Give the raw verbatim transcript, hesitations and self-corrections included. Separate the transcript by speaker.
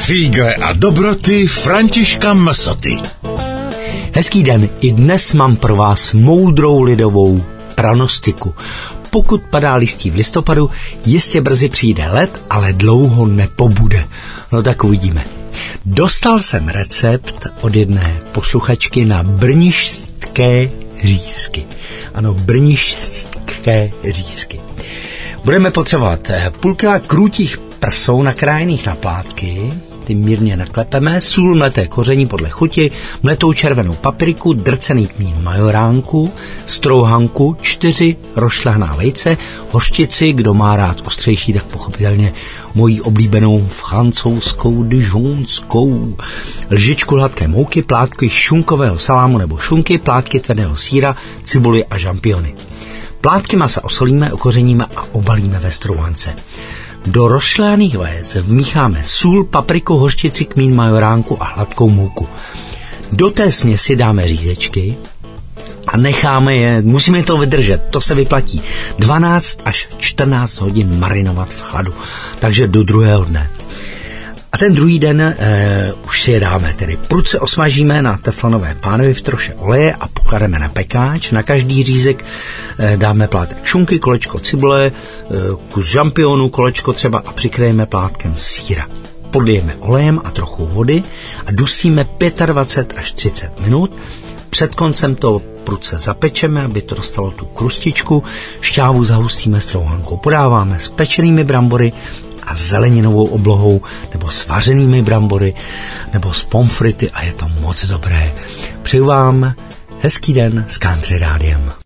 Speaker 1: Fígle a dobroty Františka Msoty.
Speaker 2: Hezký den, i dnes mám pro vás moudrou lidovou pranostiku. Pokud padá listí v listopadu, jistě brzy přijde led, ale dlouho nepobude. No tak uvidíme. Dostal jsem recept od jedné posluchačky na brnišťské řízky. Ano, brnišťské řízky. Budeme potřebovat půl kila krůtích prsou nakrájených na plátky, ty mírně naklepeme, sůl, mleté koření podle chuti, mletou červenou papriku, drcený kmín majoránku, strouhanku, čtyři rošťahaná vejce, hořčici, kdo má rád ostřejší, tak pochopitelně mojí oblíbenou francouzskou dijonskou, lžičku hladké mouky, plátky šunkového salámu nebo šunky, plátky tvrdého sýra, cibuli a žampiony. Plátky masa osolíme, okořeníme a obalíme ve strouhance. Do rozšlehaných vajec vmícháme sůl, papriku, hořčici, kmín, majoránku a hladkou mouku. Do té směsi dáme řízečky a necháme je, musíme to vydržet, to se vyplatí, dvanáct až čtrnáct hodin marinovat v chladu, takže do druhého dne. A ten druhý den e, už si je dáme, tedy prudce osmažíme na teflonové pánvi v troše oleje a poklademe na pekáč. Na každý řízek e, dáme plátek šunky, kolečko cibule, e, kus žampionu, kolečko třeba a přikryjeme plátkem sýra. Podlijeme olejem a trochu vody a dusíme dvacet pět až třicet minut. Před koncem to prudce zapečeme, aby to dostalo tu krustičku. Šťávu zahustíme strouhankou. Podáváme s pečenými brambory a zeleninovou oblohou, nebo s vařenými brambory, nebo s pomfrity a je to moc dobré. Přeju vám hezký den s Country Rádiem.